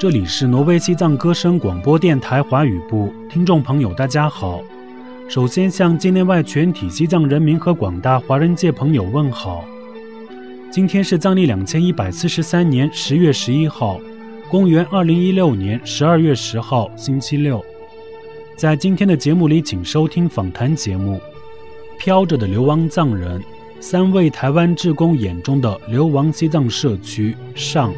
这里是挪威西藏歌声广播电台华语部，听众朋友大家好。首先向境内外全体西藏人民和广大华人界朋友问好。今天是藏历2143年10月11号，公元2016年12月10号，星期六。在今天的节目里，请收听访谈节目《飘着的流亡藏人》，3位台湾志工眼中的流亡西藏社区上。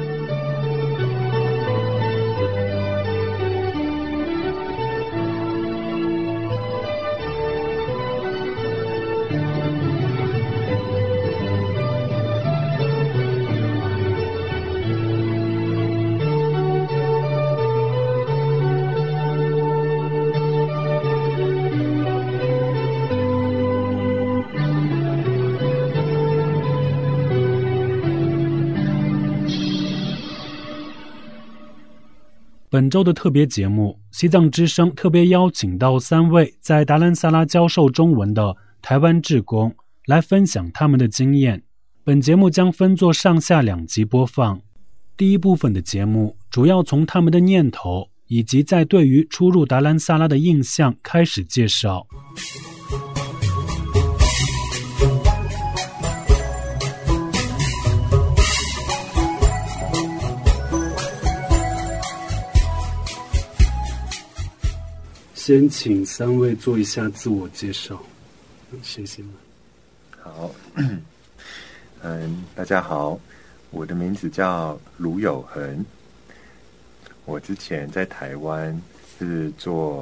本周的特别节目，西藏之声特别邀请到3位在达兰萨拉教授中文的台湾志工来分享他们的经验。本节目将分作上下2集播放。第一部分的节目主要从他们的念头以及在对于出入达兰萨拉的印象开始介绍。先请3位做一下自我介绍，谢谢。 好，大家好，我的名字叫卢有恒。我之前在台湾是做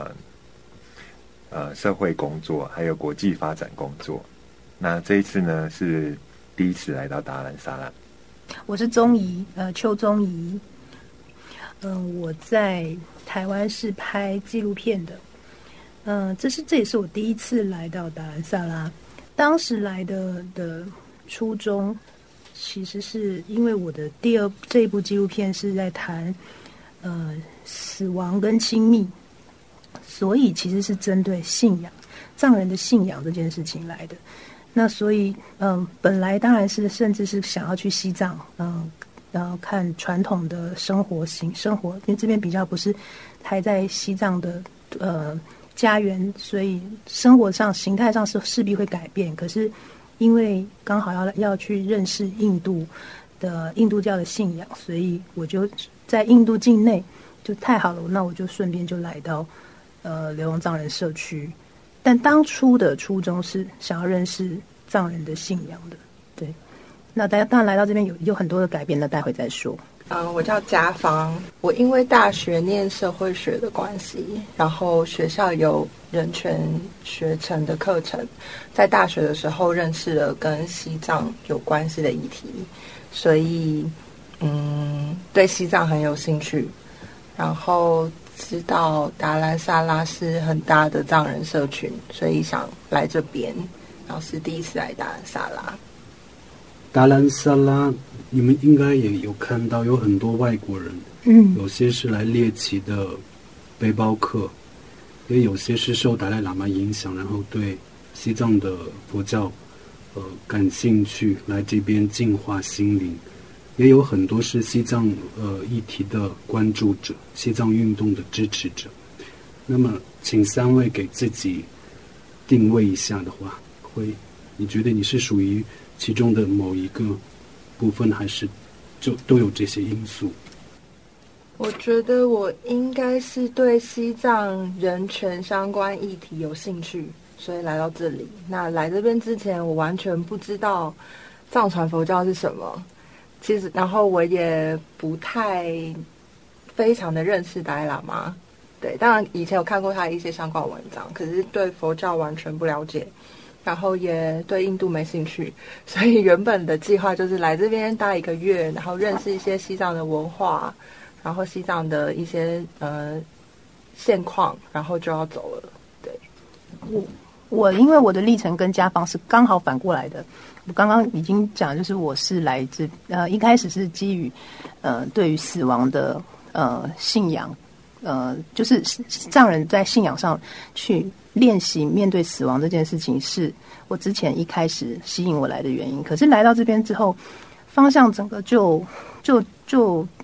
社会工作，还有国际发展工作。那这一次呢是第一次来到达兰萨拉。 我是钟怡，邱钟怡。我在台湾是拍纪录片的，这也是我第一次来到达兰萨拉。当时来的初衷，其实是因为我的这一部纪录片是在谈死亡跟亲密，所以其实是针对信仰，藏人的信仰这件事情来的。那所以本来当然是甚至是想要去西藏，然后看传统的生活，因为这边比较不是还在西藏的家园，所以生活上形态上是势必会改变。可是因为刚好要去认识印度教的信仰，所以我就在印度境内就太好了，那我就顺便就来到流亡藏人社区。但当初的初衷是想要认识藏人的信仰的，对。那当然来到这边有很多的改变，那待会再说。 我叫家芳，我因为大学念社会学的关系，然后学校有人权学程的课程，在大学的时候认识了跟西藏有关系的议题，所以对西藏很有兴趣，然后知道达兰萨拉是很大的藏人社群，所以想来这边，然后是第一次来达兰萨拉。 达兰萨拉，你们应该也有看到有很多外国人，有些是来猎奇的背包客，也有些是受达赖喇嘛影响，然后对西藏的佛教感兴趣，来这边净化心灵，也有很多是西藏议题的关注者，西藏运动的支持者。那么请3位给自己定位一下的话，你觉得你是属于其中的某一个部分，还是就都有这些因素？ 我觉得我应该是对西藏人权相关议题有兴趣，所以来到这里。那来这边之前，我完全不知道藏传佛教是什么，其实然后我也不太非常的认识达赖喇嘛。对，当然以前有看过他的一些相关文章，可是对佛教完全不了解。然后也对印度没兴趣，所以原本的计划就是来这边待1个月，然后认识一些西藏的文化，然后西藏的一些现况，然后就要走了。对， 我因为我的历程跟家芳是刚好反过来的。我刚刚已经讲，就是我是来自一开始是基于对于死亡的信仰，就是藏人在信仰上去练习面对死亡这件事情，是我之前一开始吸引我来的原因。可是来到这边之后，方向整个就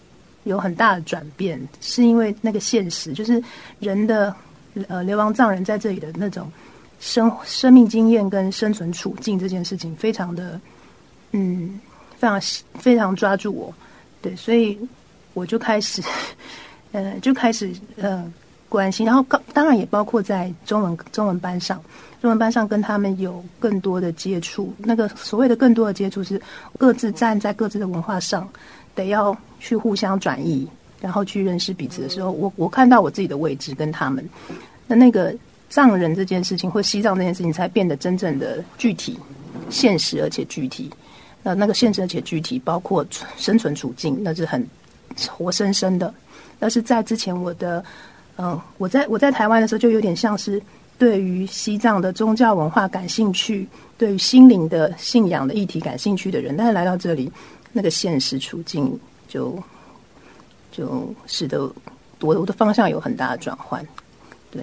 有很大的转变，是因为那个现实，就是人的流亡藏人在这里的那种生命经验跟生存处境这件事情，非常的非常抓住我。对，所以我就开始关心，然后当然也包括在中文班上跟他们有更多的接触。那个所谓的更多的接触，是各自站在各自的文化上，得要去互相转译，然后去认识彼此的时候，我看到我自己的位置跟他们，那个藏人这件事情或西藏这件事情，才变得真正的具体、现实而且具体。那个现实而且具体，包括生存处境，那是很活生生的。但是在之前我在台湾的时候，就有点像是对于西藏的宗教文化感兴趣，对于心灵的信仰的议题感兴趣的人，但是来到这里，那个现实处境就使得我的方向有很大的转换。对，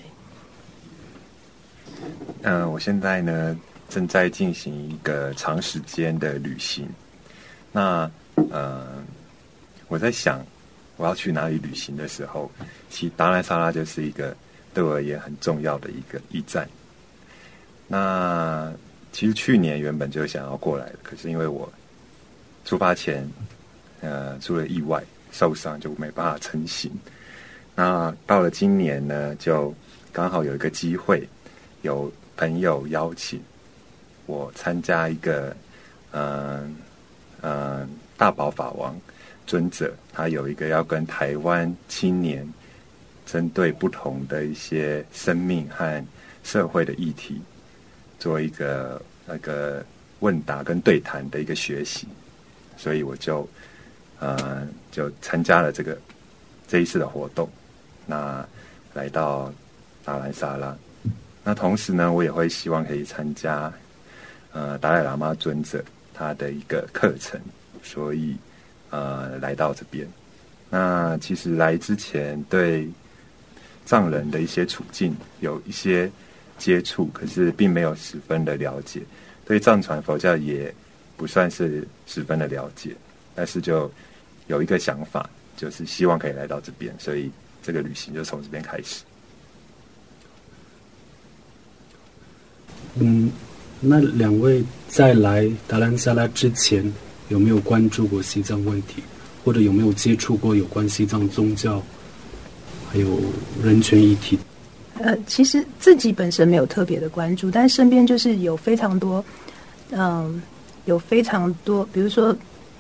我现在呢正在进行一个长时间的旅行。那我在想我要去哪里旅行的时候，其实达兰萨拉就是一个对我而言很重要的一个驿站。那其实去年原本就想要过来的，可是因为我出发前出了意外受伤，就没办法成行。那到了今年呢，就刚好有一个机会，有朋友邀请我参加一个大宝法王尊者，他有一个要跟台湾青年针对不同的一些生命和社会的议题做一个那个问答跟对谈的一个学习，所以我就参加了这一次的活动，那来到达兰萨拉。那同时呢，我也会希望可以参加达赖喇嘛尊者他的一个课程，所以来到这边。那其实来之前对藏人的一些处境有一些接触，可是并没有十分的了解，对藏传佛教也不算是十分的了解，但是就有一个想法，就是希望可以来到这边，所以这个旅行就从这边开始。 那两位在来达兰萨拉之前，有没有关注过西藏问题，或者有没有接触过有关西藏宗教还有人权议题？ 其实自己本身没有特别的关注，但身边就是有非常多，比如说，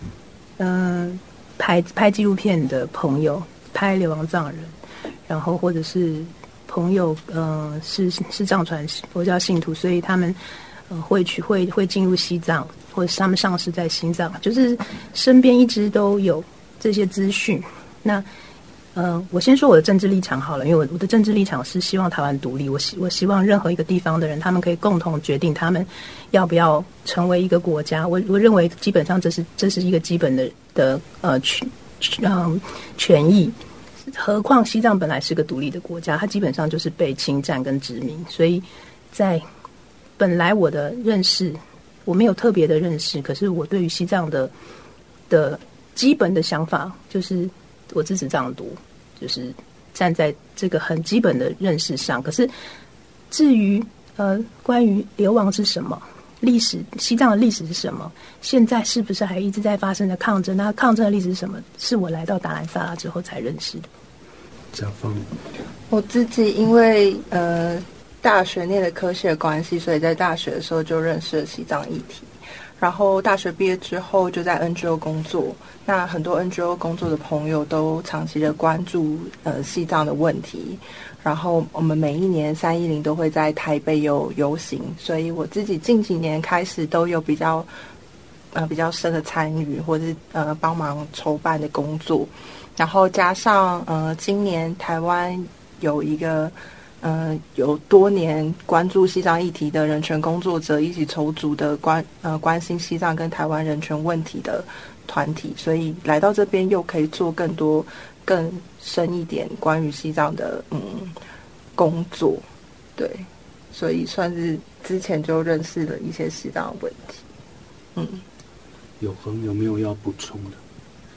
拍纪录片的朋友，拍流亡藏人，然后或者是朋友，是藏传佛教信徒，所以他们会进入西藏，或者是他们上师在西藏，就是身边一直都有这些资讯。那我先说我的政治立场好了，因为我的政治立场是希望台湾独立，我希望任何一个地方的人，他们可以共同决定他们要不要成为一个国家。我认为基本上这是一个基本的权益。何况西藏本来是个独立的国家，它基本上就是被侵占跟殖民，所以在本来我的认识，我没有特别的认识，可是我对于西藏的基本的想法就是我支持藏独，就是站在这个很基本的认识上。可是至于关于流亡是什么，历史西藏的历史是什么，现在是不是还一直在发生的抗争，那抗争的历史是什么，是我来到达兰萨拉之后才认识的。 家芳， 我自己因为大学念的科系的关系，所以在大学的时候就认识了西藏议题，然后大学毕业之后就在 NGO 工作。那很多 NGO 工作的朋友都长期的关注西藏的问题，然后我们每一年310都会在台北有游行，所以我自己近几年开始都有比较深的参与，或者是帮忙筹办的工作。然后加上今年台湾有一个有多年关注西藏议题的人权工作者一起筹组的关心西藏跟台湾人权问题的团体，所以来到这边又可以做更多更深一点关于西藏的工作。对，所以算是之前就认识了一些西藏的问题。 有没有要补充的？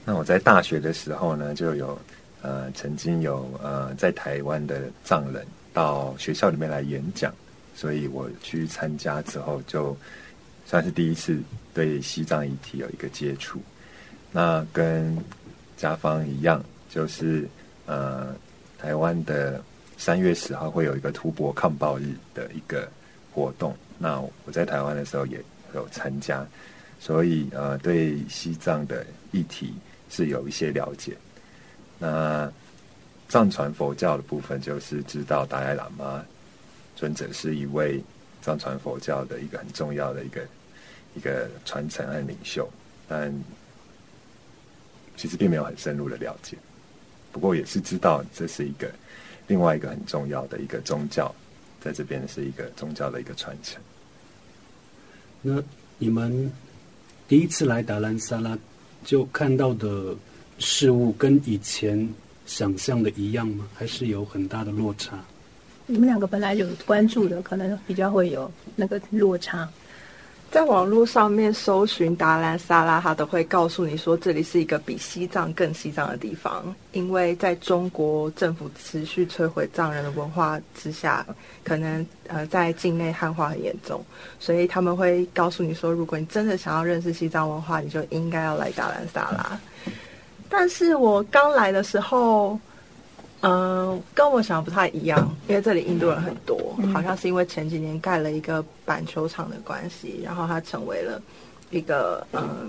那我在大学的时候呢，就有曾经有在台湾的藏人到学校里面来演讲，所以我去参加之后，就算是第一次对西藏议题有一个接触。那跟家芳一样，就是台湾的3月10号会有一个吐蕃抗暴日的一个活动，那我在台湾的时候也有参加，所以对西藏的议题是有一些了解。那藏传佛教的部分，就是知道达赖喇嘛尊者是一位藏传佛教的一个很重要的一个传承和领袖，但其实并没有很深入的了解。不过也是知道这是另外一个很重要的一个宗教，在这边是一个宗教的一个传承。 那你们第一次来达兰萨拉就看到的事物跟以前想象的一样吗？还是有很大的落差？ 你们两个本来有关注的，可能比较会有那个落差。 在网络上面搜寻达兰萨拉，他都会告诉你说这里是一个比西藏更西藏的地方，因为在中国政府持续摧毁藏人的文化之下，可能在境内汉化很严重，所以他们会告诉你说，如果你真的想要认识西藏文化，你就应该要来达兰萨拉。但是我刚来的时候跟我想的不太一样，因为这里印度人很多，好像是因为前几年盖了一个板球场的关系，然后它成为了一个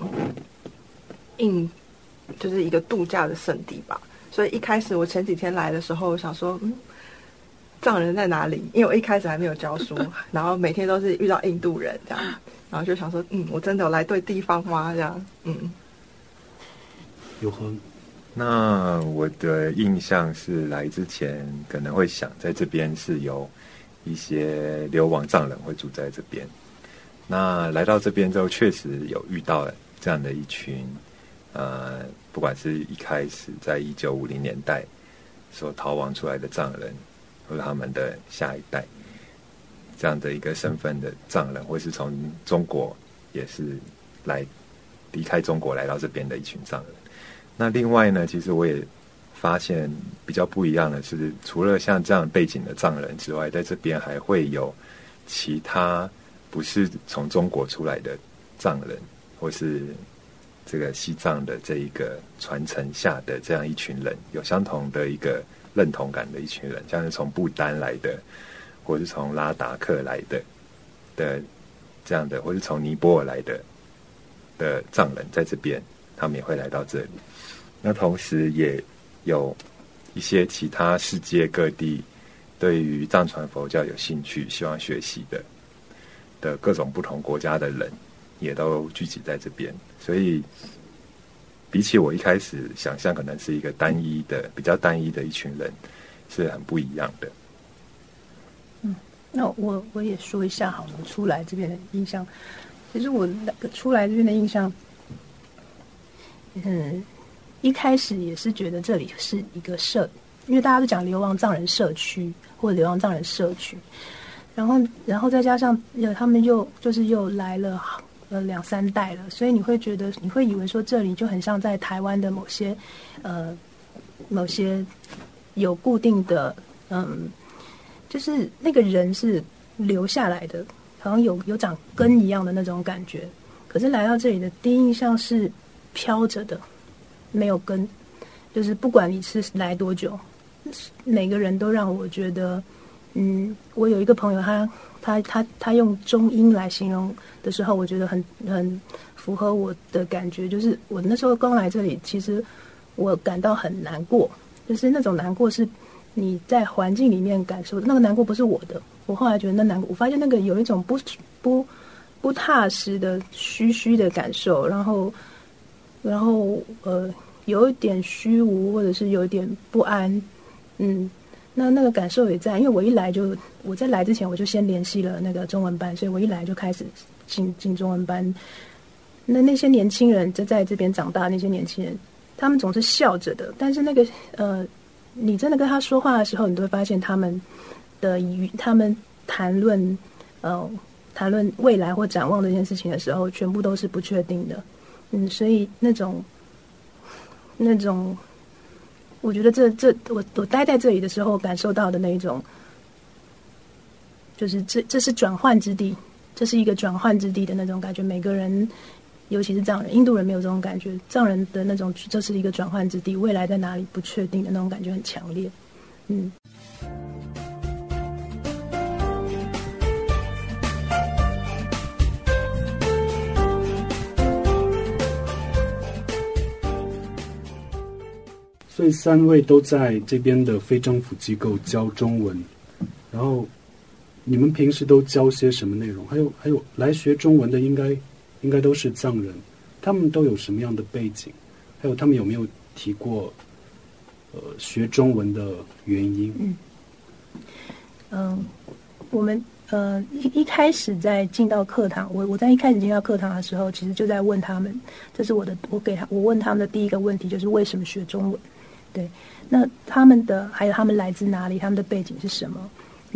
就是一个度假的圣地吧。所以一开始我前几天来的时候，我想说，藏人在哪里？因为我一开始还没有教书，然后每天都是遇到印度人这样，然后就想说，我真的有来对地方吗？这样， 有很。 那我的印象是，来之前可能会想，在这边是有一些流亡藏人会住在这边。那来到这边之后，确实有遇到这样的一群，不管是一开始在1950年代所逃亡出来的藏人，或者他们的下一代，这样的一个身份的藏人，或是从中国也是离开中国来到这边的一群藏人。那另外呢，其实我也发现比较不一样的是，除了像这样背景的藏人之外，在这边还会有其他不是从中国出来的藏人，或是这个西藏的这一个传承下的这样一群人，有相同的一个认同感的一群人，像是从不丹来的，或是从拉达克来的这样的，或是从尼泊尔来的藏人，在这边他们也会来到这里。那同时也有一些其他世界各地对于藏传佛教有兴趣、希望学习的各种不同国家的人，也都聚集在这边。所以比起我一开始想象，可能是一个比较单一的一群人，是很不一样的。 那我也说一下好了，出来这边的印象。其实我出来这边的印象，一开始也是觉得这里是一个因为大家都讲流亡藏人社区或者流亡藏人社区，然后再加上他们又来了2-3代了，所以你会以为说这里就很像在台湾的某些有固定的就是那个人是留下来的，好像有长根一样的那种感觉。可是来到这里的第一印象是飘着的，没有根，就是不管你是来多久，每个人都让我觉得，我有一个朋友，他用中英来形容的时候，我觉得很符合我的感觉，就是我那时候刚来这里，其实我感到很难过，就是那种难过是你在环境里面感受的，那个难过不是我的，我后来觉得那难过，我发现那个有一种不踏实的虚的感受，然后有一点虚无，或者是有一点不安，那个感受也在，因为我在来之前我就先联系了那个中文班，所以我一来就开始进中文班。那些年轻人在这边长大，那些年轻人，他们总是笑着的，但是那个你真的跟他说话的时候，你都会发现他们谈论未来或展望这件事情的时候，全部都是不确定的。所以那种那种，我觉得我待在这里的时候感受到的那一种，就是这是转换之地，这是一个转换之地的那种感觉。每个人，尤其是藏人，印度人没有这种感觉，藏人的那种这是一个转换之地，未来在哪里不确定的那种感觉很强烈。 所以3位都在这边的非政府机构教中文，然后你们平时都教些什么内容？还有来学中文的应该都是藏人，他们都有什么样的背景？还有他们有没有提过学中文的原因？ 我们一开始在进到课堂，我在一开始进到课堂的时候，其实就在问他们，这是我问他们的第一个问题，就是为什么学中文？对，那他们还有他们来自哪里，他们的背景是什么？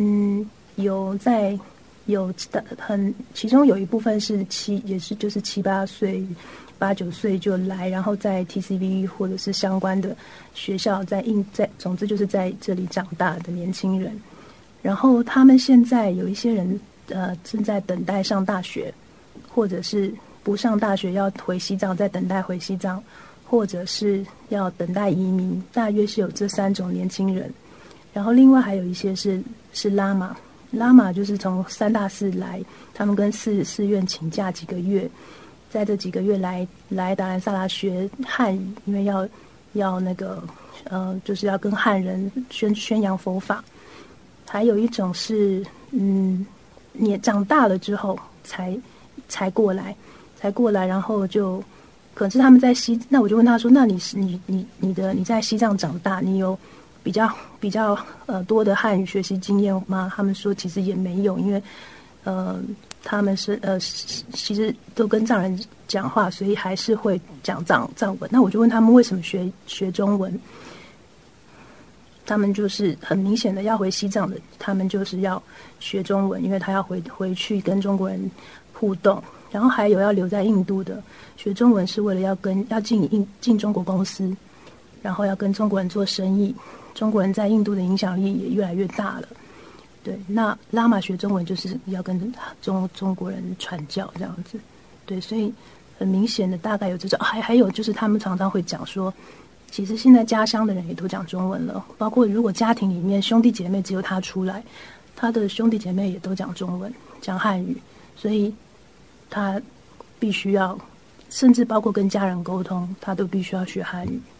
其中有一部分是就是7、8岁、8、9岁就来，然后在 TCV 或者是相关的学校总之就是在这里长大的年轻人。然后他们现在有一些人正在等待上大学，或者是不上大学要回西藏，在等待回西藏，或者是要等待移民，大约是有这3种年轻人。然后另外还有一些是拉玛就是从3大寺来，他们跟寺院请假几个月，在这几个月来达兰萨拉学汉语，因为要那个就是要跟汉人宣扬佛法。还有一种是你长大了之后才过来，然后就可是他们在那我就问他说，那你在西藏长大，你有比较多的汉语学习经验吗？他们说其实也没有，因为他们是其实都跟藏人讲话，所以还是会讲藏文。那我就问他们为什么学中文，他们就是很明显的要回西藏的，他们就是要学中文，因为他要回去跟中国人互动。然后还有要留在印度的，学中文是为了要进中国公司，然后要跟中国人做生意。中国人在印度的影响力也越来越大了。对，那拉玛学中文就是要跟中国人传教这样子。对，所以很明显的大概有这种。还有就是他们常常会讲说，其实现在家乡的人也都讲中文了，包括如果家庭里面兄弟姐妹只有他出来，他的兄弟姐妹也都讲中文，讲汉语，所以他必须要，甚至包括跟家人沟通，他都必须要学汉语。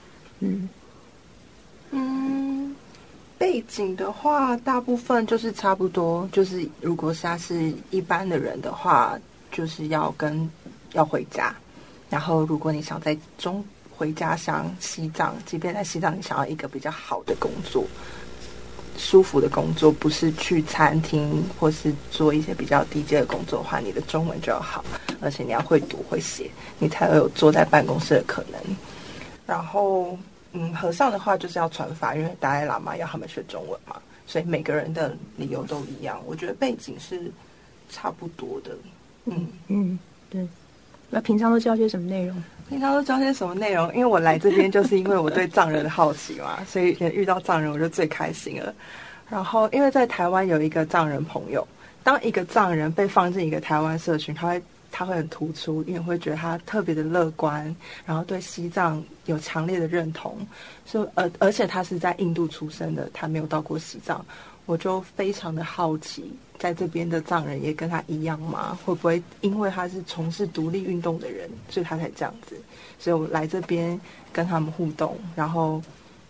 背景的话，大部分就是差不多，就是如果他是一般的人的话，就是要回家，然后如果你想在回家乡西藏，即便在西藏你想要一个比较好的工作，舒服的工作，不是去餐厅或是做一些比较低阶的工作的话，你的中文就要好，而且你要会读会写，你才会有坐在办公室的可能。然后和尚的话就是要传法，因为达赖喇嘛要他们学中文嘛，所以每个人的理由都一样。我觉得背景是差不多的。 对。那平常都教些什么内容？ 因为我来这边就是因为我对藏人的好奇嘛，所以遇到藏人我就最开心了。然后因为在台湾有一个藏人朋友，当一个藏人被放进一个台湾社群，他会很突出，因为会觉得他特别的乐观，然后对西藏有强烈的认同，而且他是在印度出生的，他没有到过西藏，我就非常的好奇，在这边的藏人也跟他一样吗？会不会因为他是从事独立运动的人，所以他才这样子？所以我来这边跟他们互动，然后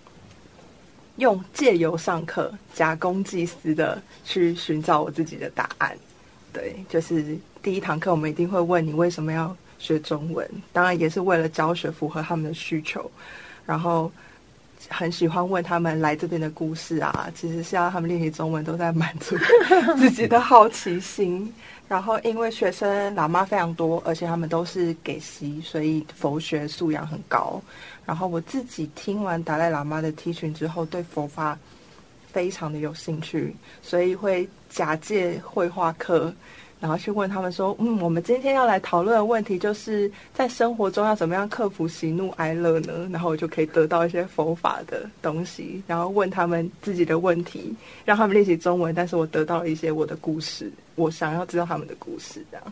借由上课假公济私的去寻找我自己的答案。对，就是第一堂课我们一定会问你为什么要学中文，当然也是为了教学符合他们的需求，然后很喜欢问他们来这边的故事啊，其实是要他们练习中文，都在满足自己的好奇心。然后因为学生喇嘛非常多，而且他们都是给西，所以佛学素养很高。然后我自己听完达赖喇嘛的提群之后，对佛法非常的有兴趣，所以会假借绘画课然后去问他们说，我们今天要来讨论的问题就是在生活中要怎么样克服喜怒哀乐呢？然后我就可以得到一些佛法的东西，然后问他们自己的问题，让他们练习中文，但是我得到了一些我的故事，我想要知道他们的故事，这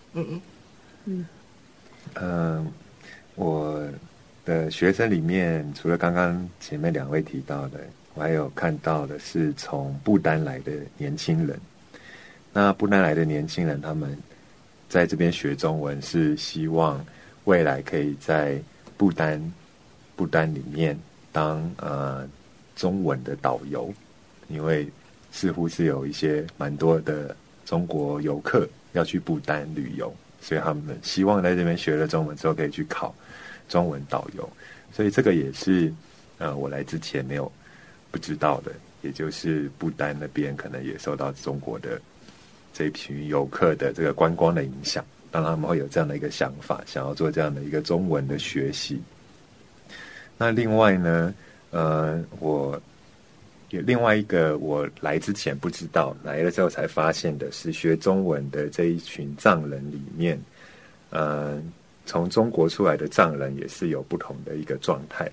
样。 我的学生里面，除了刚刚前面2位提到的，我还有看到的是从不丹来的年轻人。那不丹来的年轻人，他们在这边学中文，是希望未来可以在不丹里面当中文的导游，因为似乎是有一些蛮多的中国游客要去不丹旅游，所以他们希望在这边学了中文之后可以去考中文导游。所以这个也是我来之前不知道的，也就是不丹那边可能也受到中国的这一群游客的这个观光的影响，让他们会有这样的一个想法，想要做这样的一个中文的学习。那另外呢，我有另外一个我来之前不知道，来了之后才发现的是，学中文的这一群藏人里面，从中国出来的藏人也是有不同的一个状态。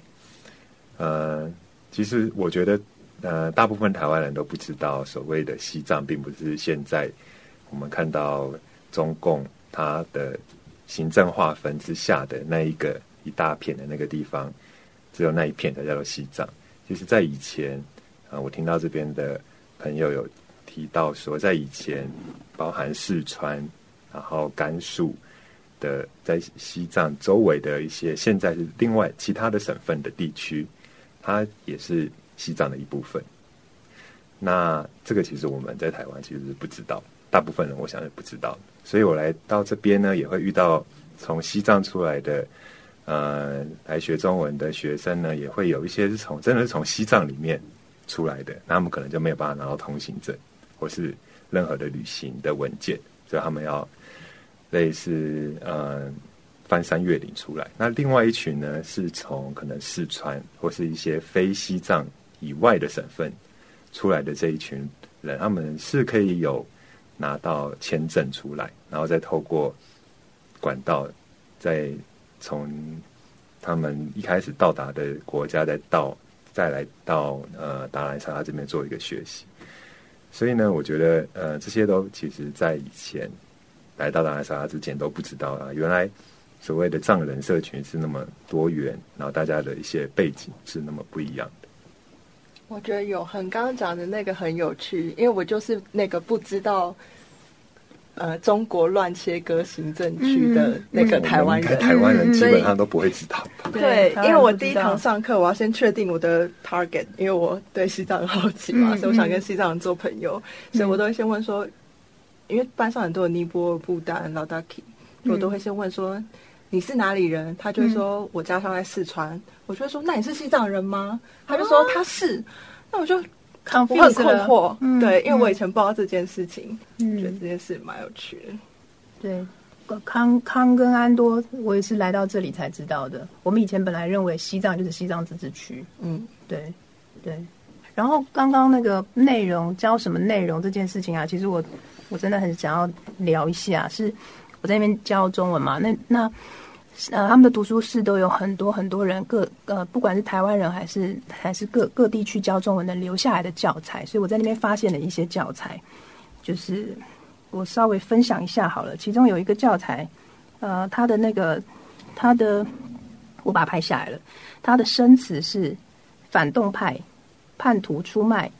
其实我觉得大部分台湾人都不知道，所谓的西藏并不是现在我们看到中共它的行政划分之下的那一大片的那个地方，只有那一片才叫做西藏。其实在以前我听到这边的朋友有提到说，在以前包含四川然后甘肃的在西藏周围的一些现在是另外其他的省份的地区，它也是西藏的一部分。那这个其实我们在台湾其实是不知道，大部分人我想是不知道，所以我来到这边呢，也会遇到从西藏出来的来学中文的学生呢，也会有一些是真的是从西藏里面出来的，那他们可能就没有办法拿到通行证或是任何的旅行的文件，所以他们要类似翻山越岭出来。那另外一群呢，是从可能四川或是一些非西藏以外的省份出来的这一群人，他们是可以有拿到签证出来，然后再透过管道，再从他们一开始到达的国家再来到达兰萨拉这边做一个学习。所以呢，我觉得这些都其实在以前来到达兰萨拉之前都不知道啊，原来所谓的藏人社群是那么多元，然后大家的一些背景是那么不一样的。 我觉得刚刚讲的那个很有趣，因为我就是那个不知道中国乱切割行政区的那个台湾人。 台湾人基本上都不会知道。 对，因为我第一堂上课，我要先确定我的 target， 因为我对西藏很好奇嘛，所以我想跟西藏人做朋友，所以我都会先问说，因为班上很多尼泊尔、不丹、老达基，我都会先问说你是哪里人？他就会说我家乡在四川，我就会说那你是西藏人吗？他就说他是，那我就我很困惑，对，因为我以前不知道这件事情，觉得这件事蛮有趣的。 对，康跟安多，我也是来到这里才知道的。我们以前本来认为西藏就是西藏自治区，对。然后刚刚那个内容教什么内容这件事情啊，其实我真的很想要聊一下，是我在那边教中文嘛，那他们的读书室都有很多人不管是台湾人还是各地区教中文的留下来的教材，所以我在那边发现了一些教材，就是我稍微分享一下好了。其中有一个教材，它的我把它拍下来了，它的生词是反动派、叛徒出卖、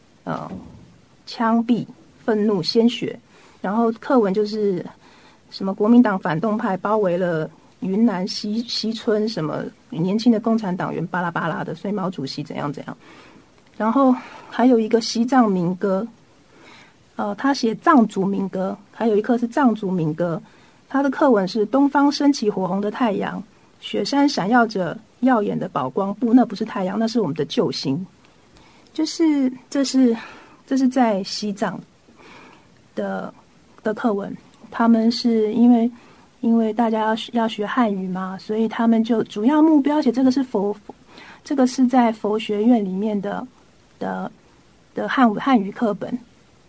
枪毙、愤怒、鲜血，然后课文就是什么国民党反动派包围了云南西村，什么年轻的共产党员巴拉巴拉的，所以毛主席怎样怎样。然后还有一个西藏民歌，他写藏族民歌，还有一课是藏族民歌。他的课文是东方升起火红的太阳，雪山闪耀着耀眼的宝光，不，那不是太阳，那是我们的救星。就是这是在西藏的课文，他们是因为大家要学汉语嘛，所以他们就主要目标写这个是这个是在佛学院里面的汉语课本，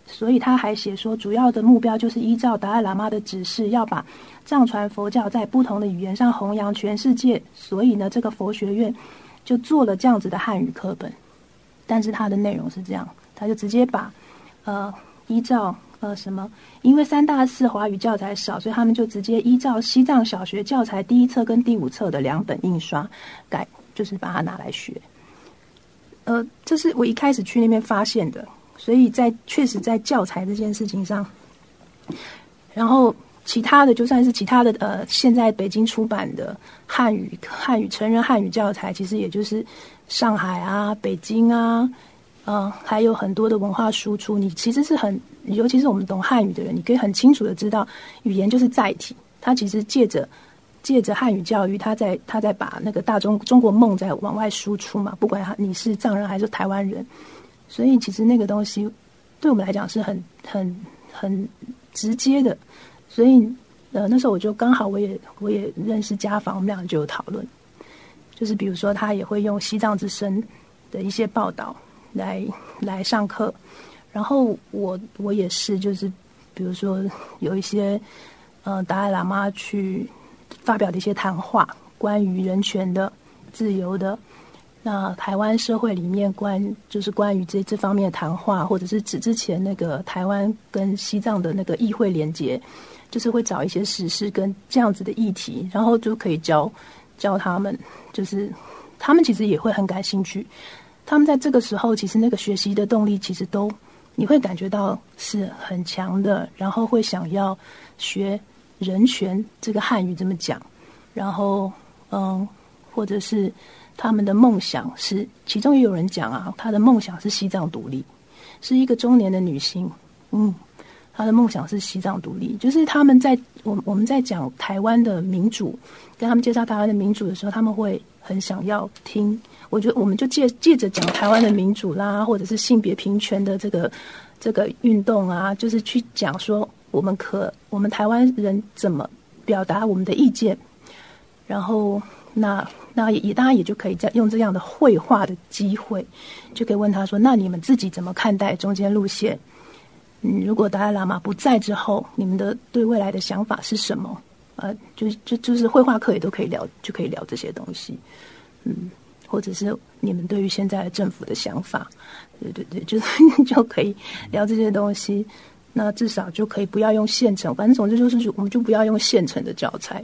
所以他还写说，主要的目标就是依照达赖喇嘛的指示，要把藏传佛教在不同的语言上弘扬全世界。所以呢，这个佛学院就做了这样子的汉语课本，但是它的内容是这样，他就直接把依照因为3大寺华语教材少，所以他们就直接依照西藏小学教材第1册跟第5册的2本印刷就是把它拿来学。这是我一开始去那边发现的，所以确实在教材这件事情上，然后其他的就算是其他的现在北京出版的汉语成人汉语教材，其实也就是上海啊、北京啊，还有很多的文化输出。你其实是尤其是我们懂汉语的人，你可以很清楚的知道，语言就是载体，它其实借着汉语教育，他在把那个中国梦在往外输出嘛，不管你是藏人还是台湾人，所以其实那个东西对我们来讲是很直接的。所以那时候我就刚好我也认识家访，我们俩就有讨论，就是比如说他也会用西藏之声的一些报道来上课，然后我也是，就是比如说有一些达赖喇嘛去发表的一些谈话，关于人权的、自由的，那台湾社会里面关于这方面的谈话，或者是之前那个台湾跟西藏的那个议会连结，就是会找一些时事跟这样子的议题，然后就可以教他们，就是他们其实也会很感兴趣。他们在这个时候，其实那个学习的动力其实都你会感觉到是很强的，然后会想要学人权这个汉语怎么讲，然后或者是他们的梦想是，其中也有人讲啊，他的梦想是西藏独立，是一个中年的女性，他的梦想是西藏独立。就是他们我们在讲台湾的民主，跟他们介绍台湾的民主的时候，他们会很想要听。我觉得我们就借着讲台湾的民主啦，或者是性别平权的这个运动啊，就是去讲说我们台湾人怎么表达我们的意见，然后那也当然也就可以用这样的绘画的机会，就可以问他说，那你们自己怎么看待中间路线？如果达赖喇嘛不在之后，你们的对未来的想法是什么？就是绘画课也都可以聊，就可以聊这些东西，或者是你们对于现在的政府的想法，对，就是就可以聊这些东西。那至少就可以不要用现成，反正总之就是我们就不要用现成的教材。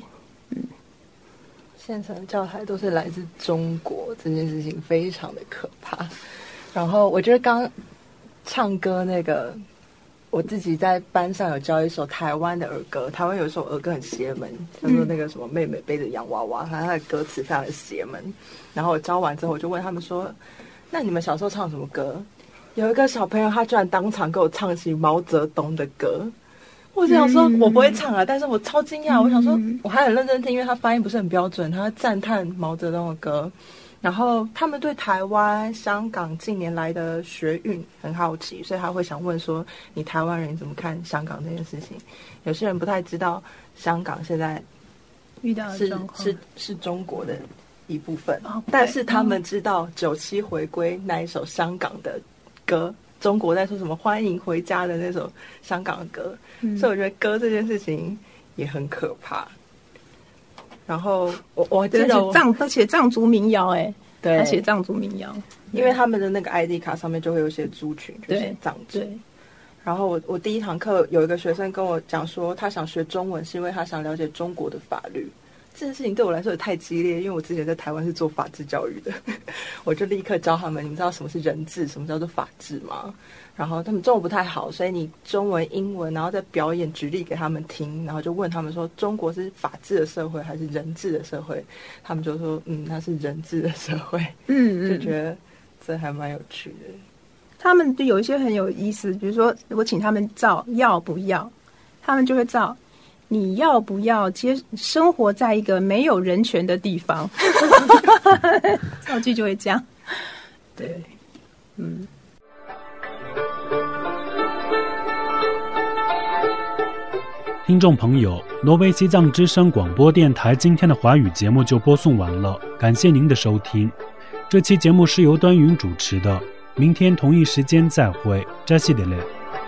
现成的教材都是来自中国，这件事情非常的可怕。然后我觉得刚唱歌那个，我自己在班上有教一首台湾的儿歌，台湾有一首儿歌很邪门，叫做那个什么妹妹背着洋娃娃，它的歌词非常的邪门。然后我教完之后，我就问他们说，那你们小时候唱什么歌？有一个小朋友他居然当场给我唱起毛泽东的歌，我就想说我不会唱啊，但是我超惊讶，我想说我还很认真听，因为他发音不是很标准，他赞叹毛泽东的歌。然后他们对台湾、香港近年来的学运很好奇，所以他会想问说，你台湾人怎么看香港这件事情？有些人不太知道香港现在遇到的状况是中国的一部分，但是他们知道97回归那一首香港的歌，中国在说什么欢迎回家的那首香港的歌，所以我觉得歌这件事情也很可怕。然后我记得而且藏族民谣， 对， 他写藏族民谣， 因为他们的那个 ID 卡上面就会有一些族群，就写藏族。然后我第一堂课有一个学生跟我讲说，他想学中文是因为他想了解中国的法律。这件事情对我来说也太激烈，因为我之前在台湾是做法治教育的，我就立刻教他们，你们知道什么是人治，什么叫做法治吗？然后他们中文不太好，所以你中文、英文，然后再表演举例给他们听，然后就问他们说，中国是法治的社会还是人治的社会？他们就说，那是人治的社会。就觉得这还蛮有趣的。 他们就有一些很有意思，比如说我请他们照要不要，他们就会照。你要不要生活在一个没有人权的地方？造句就会这样。对， 听众朋友，挪威西藏之声广播电台今天的华语节目就播送完了，感谢您的收听。这期节目是由端云主持的，明天同一时间再会，扎西德勒。